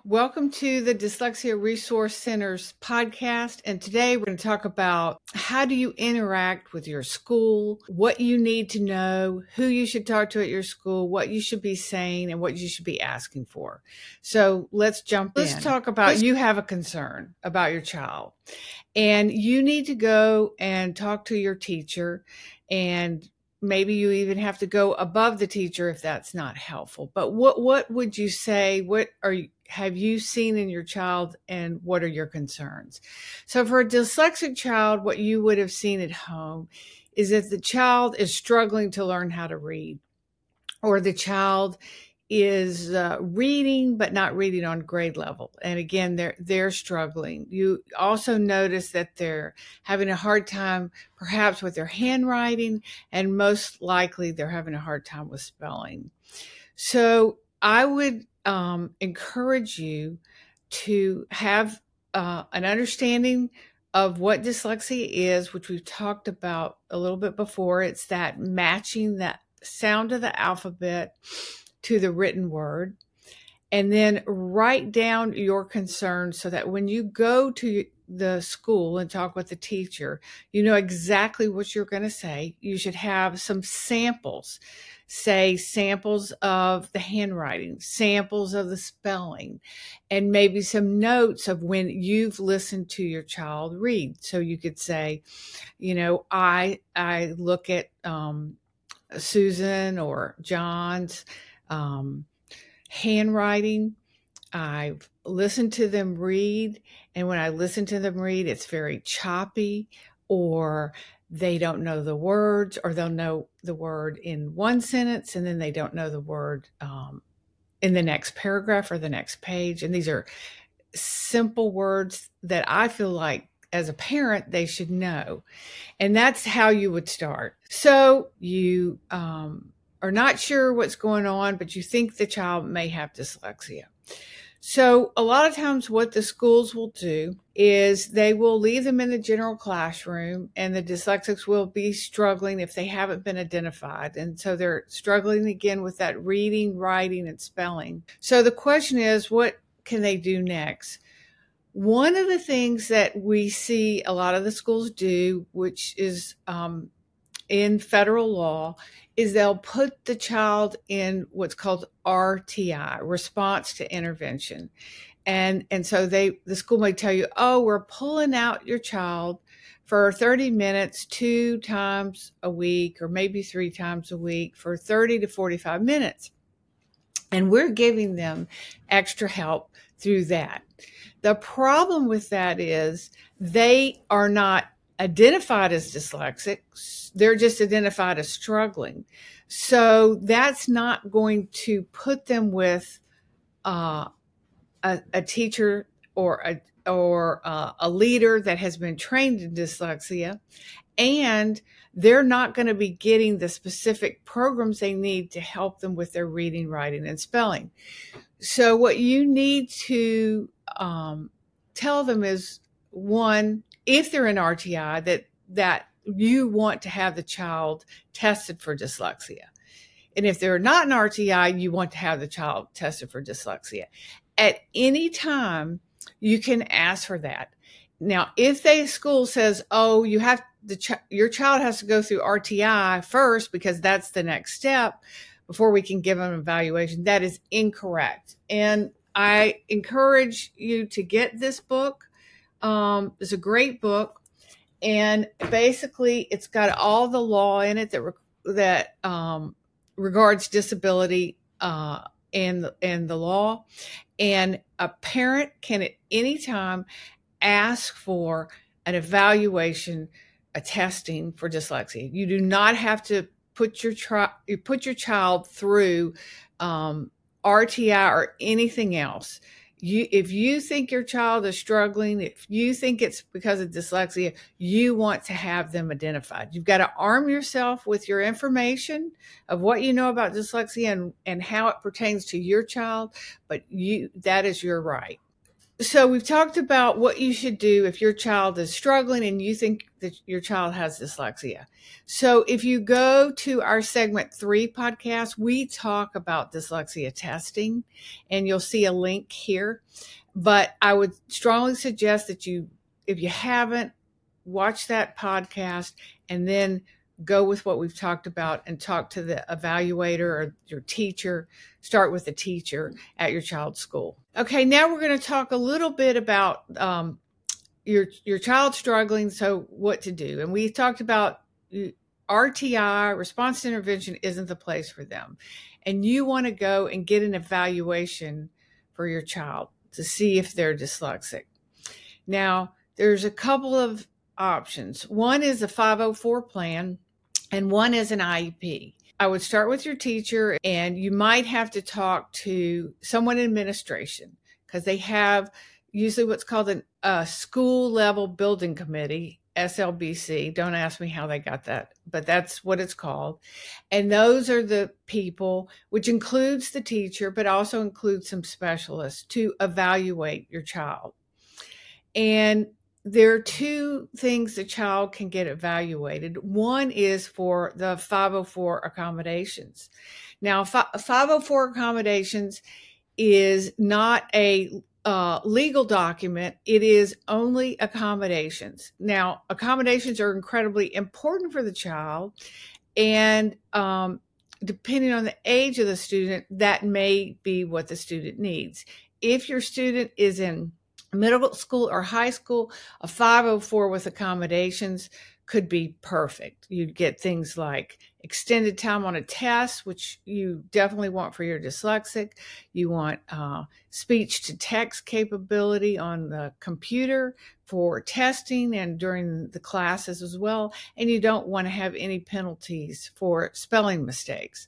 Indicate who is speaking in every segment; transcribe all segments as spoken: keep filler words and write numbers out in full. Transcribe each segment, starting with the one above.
Speaker 1: Welcome to the Dyslexia Resource Center's podcast. And today we're going to talk about how do you interact with your school, what you need to know, who you should talk to at your school, what you should be saying, and what you should be asking for. So let's jump let's in. Let's talk about let's- you have a concern about your child, and you need to go and talk to your teacher, and maybe you even have to go above the teacher if that's not helpful. But what what would you say? What are you have you seen in your child, and what are your concerns? So for a dyslexic child, what you would have seen at home is that the child is struggling to learn how to read, or the child is uh, reading but not reading on grade level. And again, they're they're struggling. You also notice that they're having a hard time perhaps with their handwriting, and most likely they're having a hard time with spelling. So I would um, encourage you to have uh, an understanding of what dyslexia is, which we've talked about a little bit before. It's that matching that sound of the alphabet to the written word, and then write down your concerns so that when you go to the school and talk with the teacher, you know exactly what you're going to say. You should have some samples, say samples of the handwriting, samples of the spelling, and maybe some notes of when you've listened to your child read. So you could say, you know, I I look at um, Susan or John's um, handwriting. I've listened to them read, and when I listen to them read, it's very choppy, or they don't know the words, or they'll know the word in one sentence and then they don't know the word um, in the next paragraph or the next page. And these are simple words that I feel like as a parent they should know. And that's how you would start. So you um, are not sure what's going on, but you think the child may have dyslexia. So a lot of times what the schools will do is they will leave them in the general classroom, and the dyslexics will be struggling if they haven't been identified. And so they're struggling again with that reading, writing, and spelling. So the question is, what can they do next? One of the things that we see a lot of the schools do, which is um, in federal law, is they'll put the child in what's called R T I, response to intervention. And, and so they, the school may tell you, oh, we're pulling out your child for thirty minutes, two times a week, or maybe three times a week for thirty to forty-five minutes. And we're giving them extra help through that. The problem with that is they are not identified as dyslexic. They're just identified as struggling. So that's not going to put them with uh, a, a teacher or a or uh, a leader that has been trained in dyslexia, and they're not going to be getting the specific programs they need to help them with their reading, writing, and spelling. So what you need to um, tell them is, one, if they're in R T I, that that you want to have the child tested for dyslexia. And if they're not in R T I, you want to have the child tested for dyslexia. At any time, you can ask for that. Now, if the school says, oh, you have the ch- your child has to go through R T I first because that's the next step before we can give them an evaluation, that is incorrect. And I encourage you to get this book. Um, it's a great book. And basically, it's got all the law in it that re- that um, regards disability uh, and, and the law. And a parent can at any time ask for an evaluation, a testing for dyslexia. You do not have to put your tri- you put your child through um, R T I or anything else. You, if you think your child is struggling, if you think it's because of dyslexia, you want to have them identified. You've got to arm yourself with your information of what you know about dyslexia and, and how it pertains to your child, but you that is your right. So we've talked about what you should do if your child is struggling and you think that your child has dyslexia. So if you go to our segment three podcast, we talk about dyslexia testing, and you'll see a link here. But I would strongly suggest that you, if you haven't, watch that podcast and then go with what we've talked about and talk to the evaluator or your teacher. Start with the teacher at your child's school. Okay, now we're going to talk a little bit about um, your your child struggling, so what to do. And we talked about R T I, response to intervention, isn't the place for them. And you want to go and get an evaluation for your child to see if they're dyslexic. Now, there's a couple of options. One is a five oh four plan, and one is an I E P. I would start with your teacher, and you might have to talk to someone in administration because they have usually what's called an, a school level building committee, S L B C. Don't ask me how they got that, but that's what it's called. And those are the people, which includes the teacher, but also includes some specialists to evaluate your child. And there are two things the child can get evaluated. One is for the five oh four accommodations. Now, five oh four accommodations is not a uh, legal document. It is only accommodations. Now, accommodations are incredibly important for the child, and um, depending on the age of the student, that may be what the student needs. If your student is in middle school or high school, a five oh four with accommodations could be perfect. You'd get things like extended time on a test, which you definitely want for your dyslexic. You want uh, speech to text capability on the computer for testing and during the classes as well. And you don't want to have any penalties for spelling mistakes.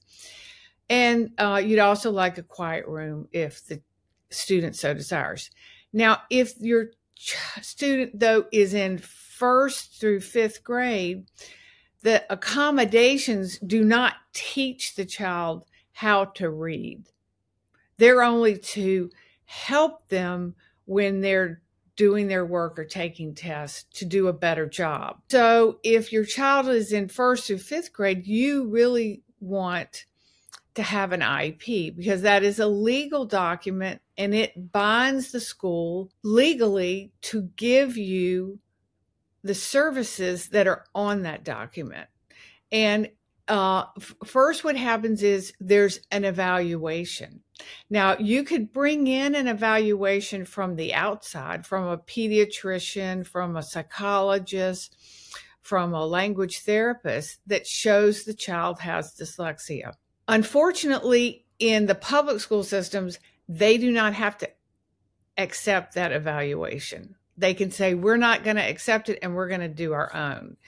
Speaker 1: And uh, you'd also like a quiet room if the student so desires. Now, if your student, though, is in first through fifth grade, the accommodations do not teach the child how to read. They're only to help them when they're doing their work or taking tests to do a better job. So if your child is in first through fifth grade, you really want to have an I E P because that is a legal document and it binds the school legally to give you the services that are on that document. And uh, f- first what happens is there's an evaluation. Now, you could bring in an evaluation from the outside, from a pediatrician, from a psychologist, from a language therapist that shows the child has dyslexia. Unfortunately, in the public school systems, they do not have to accept that evaluation. They can say, we're not going to accept it and we're going to do our own.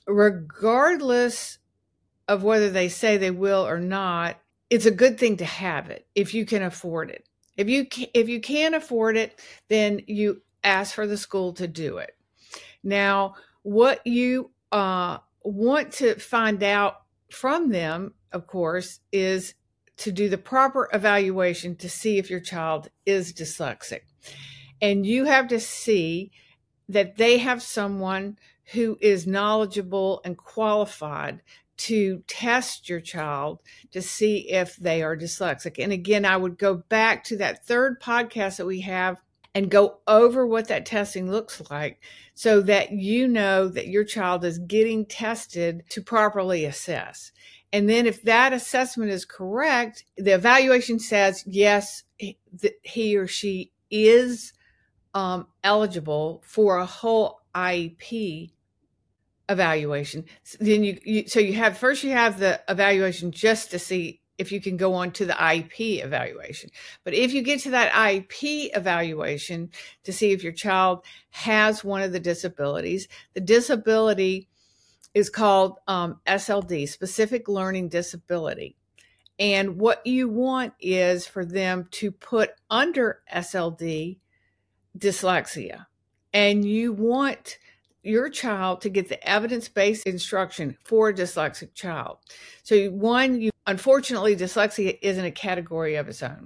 Speaker 1: Regardless of whether they say they will or not, it's a good thing to have it if you can afford it. If you can, if you can't afford it, then you ask for the school to do it. Now, what you uh, want to find out from them, of course, is to do the proper evaluation to see if your child is dyslexic. And you have to see that they have someone who is knowledgeable and qualified to test your child to see if they are dyslexic. And again, I would go back to that third podcast that we have and go over what that testing looks like so that you know that your child is getting tested to properly assess. And then if that assessment is correct, the evaluation says, yes, he or she is um, eligible for a whole I E P evaluation. So then you, you, so you have, first you have the evaluation just to see if you can go on to the I E P evaluation. But if you get to that I E P evaluation to see if your child has one of the disabilities, the disability is called um, S L D, Specific Learning Disability. And what you want is for them to put under S L D dyslexia. And you want your child to get the evidence-based instruction for a dyslexic child. So one, you unfortunately, dyslexia isn't a category of its own.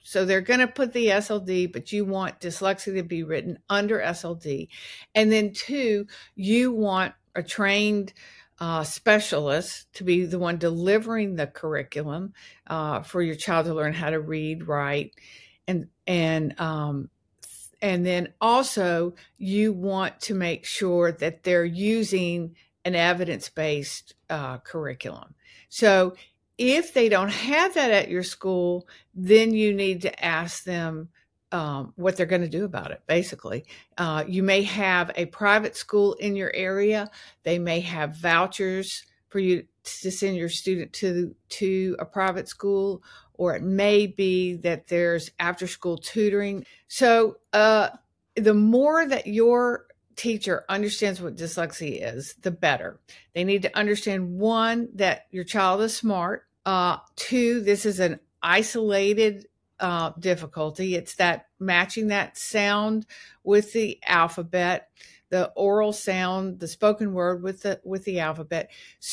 Speaker 1: So they're going to put the S L D, but you want dyslexia to be written under S L D. And then two, you want a trained uh, specialist to be the one delivering the curriculum uh, for your child to learn how to read, write, and and um, and then also you want to make sure that they're using an evidence-based uh, curriculum. So if they don't have that at your school, then you need to ask them um, what they're going to do about it, basically. Uh, you may have a private school in your area. They may have vouchers for you to send your student to, to a private school, or it may be that there's after-school tutoring. So uh, the more that your teacher understands what dyslexia is, the better. They need to understand, one, that your child is smart. Uh, two, this is an isolated uh, difficulty. It's that matching that sound with the alphabet, the oral sound, the spoken word with the with the alphabet.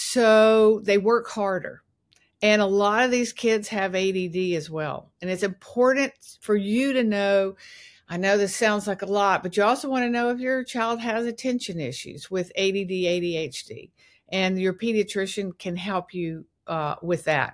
Speaker 1: So they work harder. And a lot of these kids have A D D as well. And it's important for you to know, I know this sounds like a lot, but you also want to know if your child has attention issues with A D D, A D H D, and your pediatrician can help you uh, with that.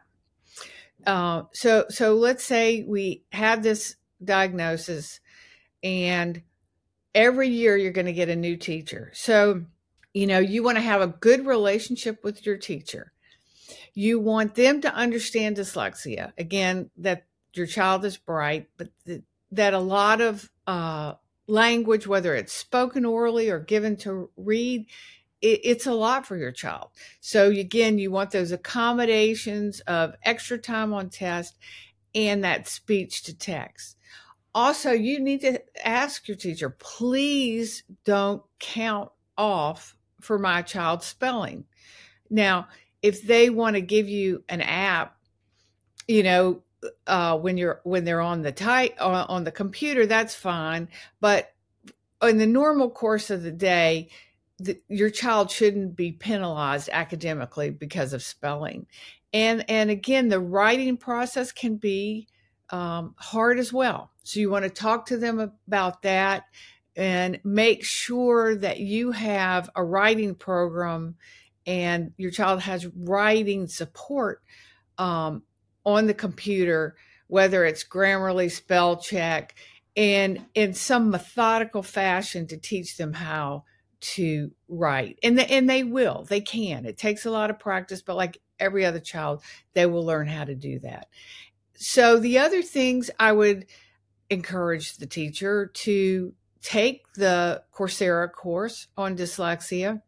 Speaker 1: Uh, so, so let's say we have this diagnosis, and every year you're going to get a new teacher. So, you know, you want to have a good relationship with your teacher. You want them to understand dyslexia. Again, that your child is bright, but th- that a lot of uh, language, whether it's spoken orally or given to read, it, it's a lot for your child. So again, you want those accommodations of extra time on test and that speech to text. Also, you need to ask your teacher, please don't count off for my child's spelling. Now, if they want to give you an app, you know, uh, when you're when they're on the type uh, on the computer, that's fine. But in the normal course of the day, the, your child shouldn't be penalized academically because of spelling. And and again, the writing process can be um, hard as well. So you want to talk to them about that and make sure that you have a writing program and your child has writing support um, on the computer, whether it's Grammarly, spell check, and in some methodical fashion to teach them how to write. And, the, and they will, they can. It takes a lot of practice, but like every other child, they will learn how to do that. So the other things I would encourage the teacher to take the Coursera course on dyslexia.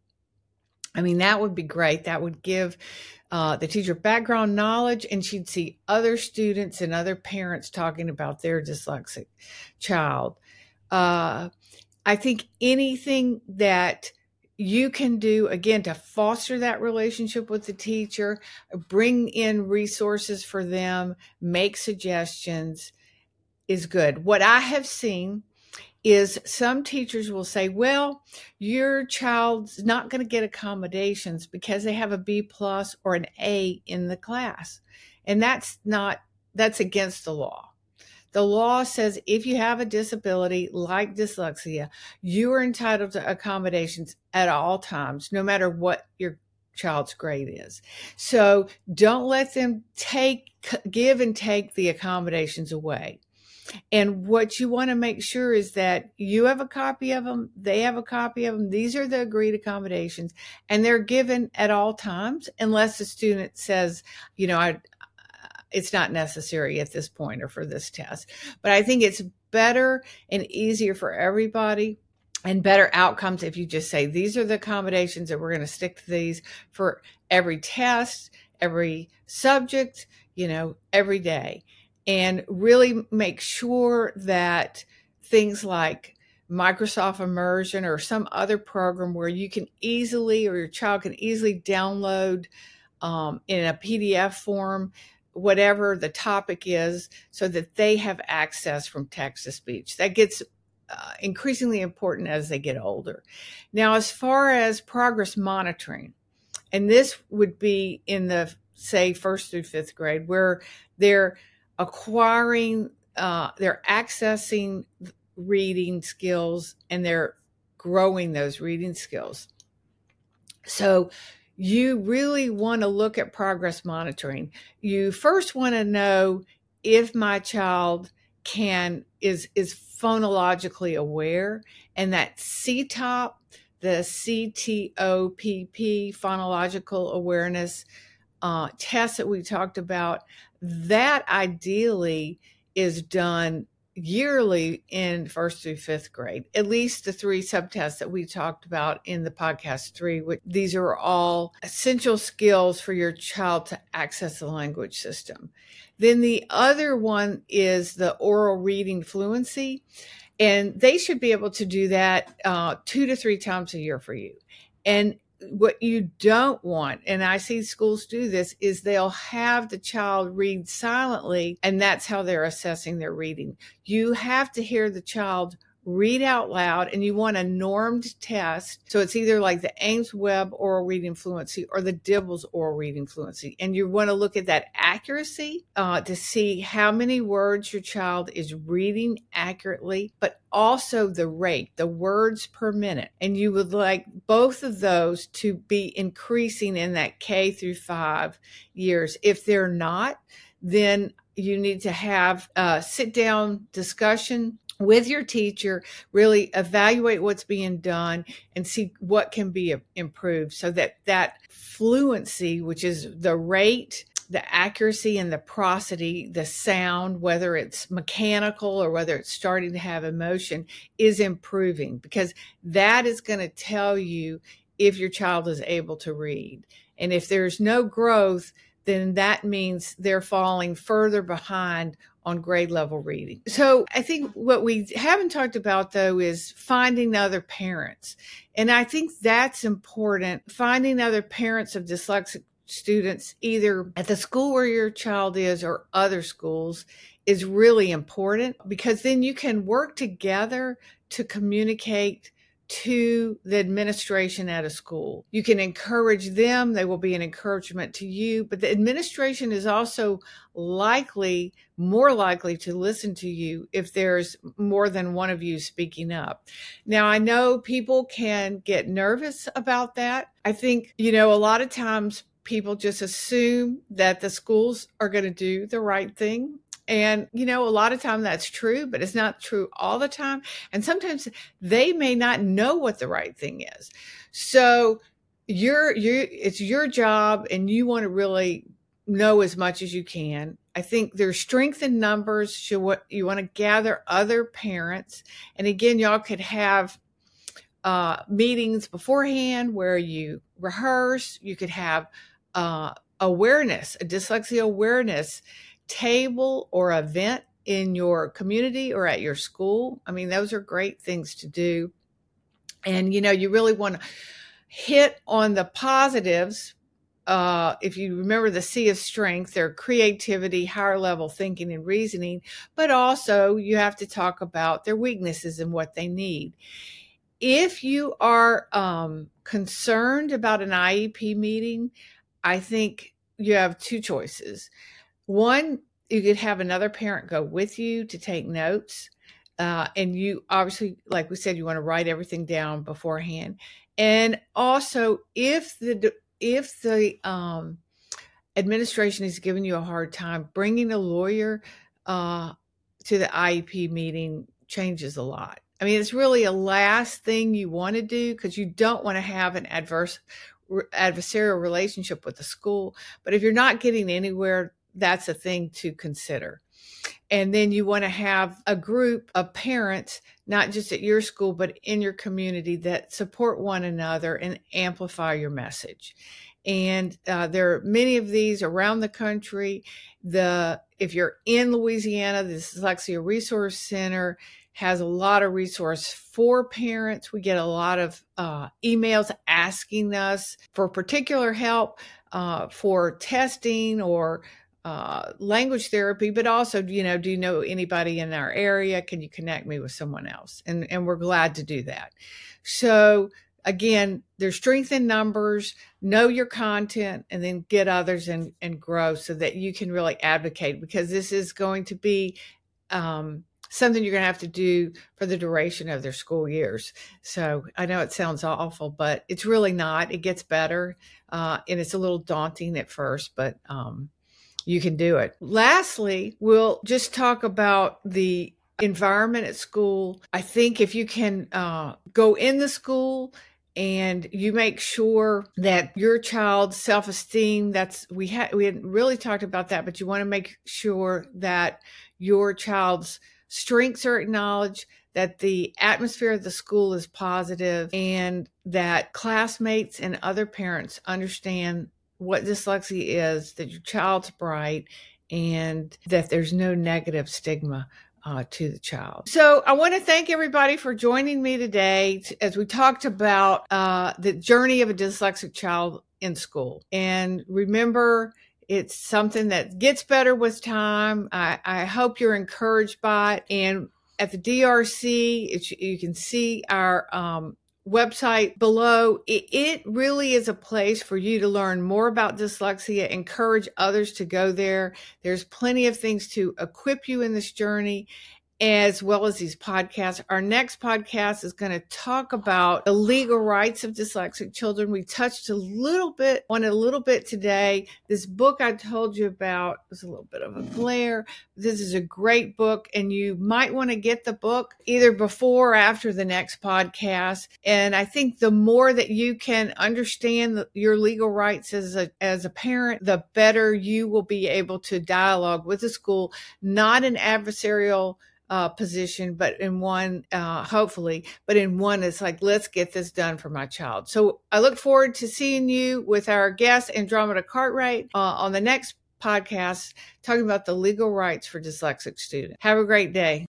Speaker 1: I mean, that would be great. That would give uh, the teacher background knowledge, and she'd see other students and other parents talking about their dyslexic child. Uh, I think anything that you can do, again, to foster that relationship with the teacher, bring in resources for them, make suggestions, is good. What I have seen is some teachers will say, well, your child's not going to get accommodations because they have a B plus or an A in the class. And that's not, that's against the law. The law says if you have a disability like dyslexia, you are entitled to accommodations at all times, no matter what your child's grade is. So don't let them take, give and take the accommodations away. And what you want to make sure is that you have a copy of them, they have a copy of them. These are the agreed accommodations, and they're given at all times unless the student says, you know, I, it's not necessary at this point or for this test. But I think it's better and easier for everybody and better outcomes if you just say, these are the accommodations that we're going to stick to these for every test, every subject, you know, every day. And really make sure that things like Microsoft Immersion or some other program where you can easily, or your child can easily download um, in a P D F form, whatever the topic is, so that they have access from text to speech. That gets uh, increasingly important as they get older. Now, as far as progress monitoring, and this would be in the, say, first through fifth grade, where they're acquiring uh, they're accessing reading skills and they're growing those reading skills. So you really want to look at progress monitoring. You first want to know if my child can is is phonologically aware, and that C T O P, the C T O P P, phonological awareness uh, test that we talked about, that ideally is done yearly in first through fifth grade, at least the three subtests that we talked about in the podcast three. Which, these are all essential skills for your child to access the language system. Then the other one is the oral reading fluency, and they should be able to do that uh, two to three times a year for you. And what you don't want, and I see schools do this, is they'll have the child read silently, and that's how they're assessing their reading. You have to hear the child read out loud, and you want a normed test. So it's either like the Ames-Webb oral reading fluency or the Dibbles oral reading fluency. And you want to look at that accuracy uh, to see how many words your child is reading accurately, but also the rate, the words per minute. And you would like both of those to be increasing in that K through five years. If they're not, then you need to have a sit-down discussion with your teacher, really evaluate what's being done and see what can be improved so that that fluency, which is the rate, the accuracy, and the prosody, the sound, whether it's mechanical or whether it's starting to have emotion, is improving, because that is going to tell you if your child is able to read. And if there's no growth, then that means they're falling further behind on grade level reading. So I think what we haven't talked about, though, is finding other parents. And I think that's important, finding other parents of dyslexic students, either at the school where your child is or other schools, is really important, because then you can work together to communicate to the administration at a school. You can encourage them. They will be an encouragement to you, but the administration is also likely, more likely to listen to you if there's more than one of you speaking up. Now, I know people can get nervous about that. I think, you know, a lot of times people just assume that the schools are going to do the right thing. And, you know, a lot of time that's true, but it's not true all the time. And sometimes they may not know what the right thing is. So you're, you it's your job, and you want to really know as much as you can. I think there's strength in numbers. You want, you want to gather other parents. And again, y'all could have uh, meetings beforehand where you rehearse. You could have uh, awareness, a dyslexia awareness table or event in your community or at your school. I mean, those are great things to do. And, you know, you really want to hit on the positives. Uh, if you remember the C of strength, their creativity, higher level thinking and reasoning, but also you have to talk about their weaknesses and what they need. If you are um, concerned about an I E P meeting, I think you have two choices. One, you could have another parent go with you to take notes. Uh, and you obviously, like we said, you want to write everything down beforehand. And also, if the if the um, administration is giving you a hard time, bringing a lawyer uh, to the I E P meeting changes a lot. I mean, it's really a last thing you want to do, because you don't want to have an adverse adversarial relationship with the school. But if you're not getting anywhere, that's a thing to consider. And then you want to have a group of parents, not just at your school, but in your community, that support one another and amplify your message. And uh, there are many of these around the country. The if you're in Louisiana, the Dyslexia Resource Center has a lot of resource for parents. We get a lot of uh, emails asking us for particular help uh, for testing or uh, language therapy, but also, you know, do you know anybody in our area? Can you connect me with someone else? And, and we're glad to do that. So again, there's strength in numbers, know your content, and then get others and, and grow so that you can really advocate, because this is going to be um, something you're going to have to do for the duration of their school years. So I know it sounds awful, but it's really not. It gets better, uh, and it's a little daunting at first, but um, you can do it. Lastly, we'll just talk about the environment at school. I think if you can uh, go in the school and you make sure that your child's self-esteem, that's we had we hadn't really talked about that, but you want to make sure that your child's strengths are acknowledged, that the atmosphere of the school is positive, and that classmates and other parents understand what dyslexia is, that your child's bright, and that there's no negative stigma uh, to the child. So I want to thank everybody for joining me today as we talked about uh, the journey of a dyslexic child in school. And remember, it's something that gets better with time. I, I hope you're encouraged by it. And at the D R C, it, you can see our um, website below. It, it really is a place for you to learn more about dyslexia, encourage others to go there. There's plenty of things to equip you in this journey, as well as these podcasts. Our next podcast is going to talk about the legal rights of dyslexic children. We touched a little bit on it a little bit today. This book I told you about was a little bit of a glare. This is a great book, and you might want to get the book either before or after the next podcast. And I think the more that you can understand the, your legal rights as a, as a parent, the better you will be able to dialogue with the school, not an adversarial Uh, position, but in one, uh, hopefully, but in one, it's like, let's get this done for my child. So I look forward to seeing you with our guest, Andromeda Cartwright, uh, on the next podcast, talking about the legal rights for dyslexic students. Have a great day.